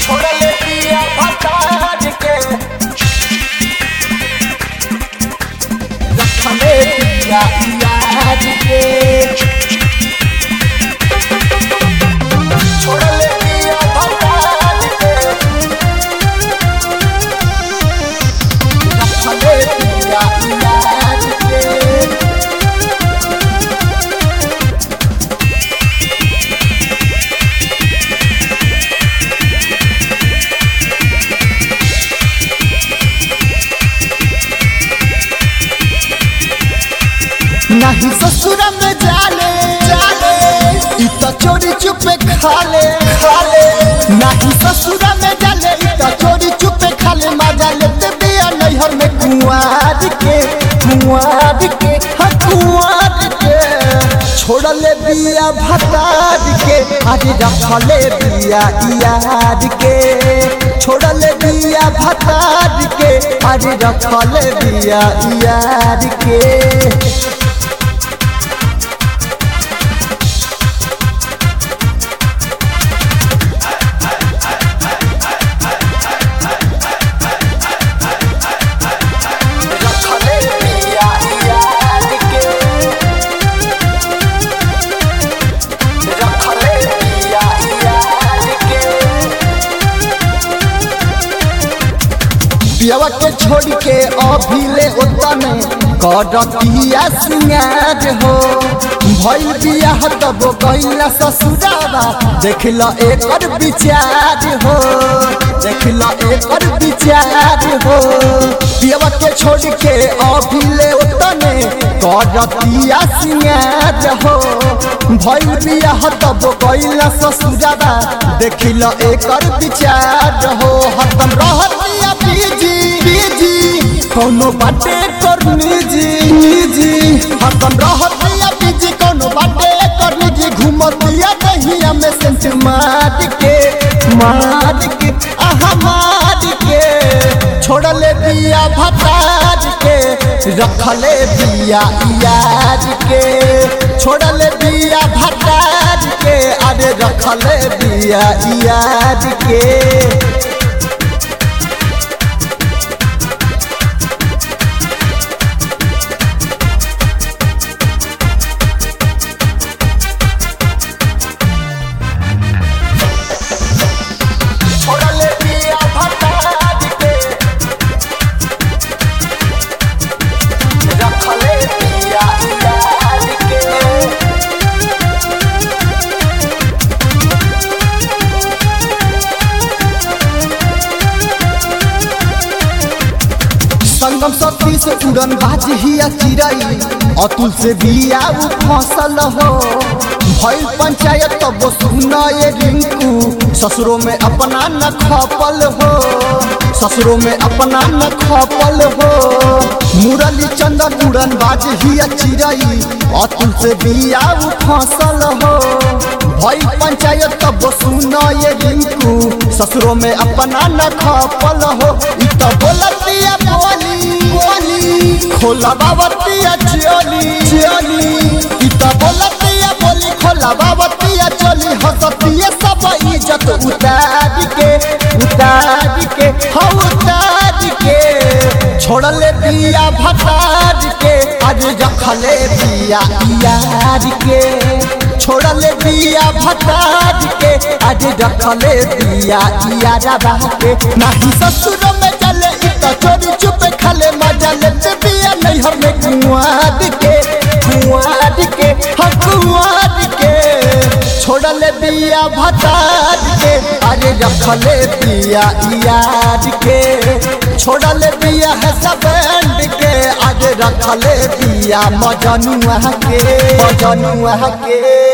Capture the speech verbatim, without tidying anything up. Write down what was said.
छोड़ले पिया भताज के रखले पिया याद के छोड़ले पिया भताज के रखले पिया याद के नहीं ससुर में जाले जाले इतना चोरी चुपे खाले खाले नहीं ससुर में जाले इतना चोरी चुपे खाले मजा लेते बिया नैहर में कुंवार के कुंवार के हाँ कुंवार के छोड़ले बिया भतार के आज रखले बिया याद के छोड़ले बिया भतार के आज रखले बिया याद के पियावा के छोड़ के अभिले ओतने करतिया सिंगार हो भइल बियाह तब गइला ससुरावा देखल एकर विचार हो देखल एकर विचार हो पियावा के छोड़ के अभिले ओतने करतिया सिंगार हो भइल बियाह तब गइला ससुरावा देखल एकर विचार हो हतम रहतिया बीजी बीजी कोनो बाटे करनी जी निजी हतम रहतिया बीजी कोनो बाटे करनी जी घूमतिया दहिया में सेंट मार के मार के आहा मार के छोड़ले बिया भताज के रखले बिया याद के छोड़ले बिया भताज के अरे रखले बिया याद के संगम सती से उड़न बाजी हिया चिड़ई अतुल से बिया फसल हो भइल पंचायत तब सुना ये रिंकू ससुरों में अपना न खपल हो ससुरों में अपना न खपल हो मुरली चंदन उड़न बाजी हिया चिड़ई अतुल से बिया फसल हो भइल पंचायत तब सुना ये रिंकू ससुरों में अपना न खपल हो इत बोलतिया खोला बाबतिया चोली चोली इता बोलतिया बोली खोला बाबतिया चोली हंसतिया सब इज्जत उतार के उतार के हाँ उतार के छोड़ले बिया भतार के आज रखले बिया याद के छोड़ले बिया भतार के आज रखले बिया याद के नहीं ससुर में चले इता चोरी चुप खाले मजा लेते बिया नैहर में कुंवार के कुंवार के हाँ कुंवार के छोड़ले बिया भतार के अरे रखले बिया याद के छोड़ले बिया है सब के आज रखले बिया मजनुआ के मजनुआ के।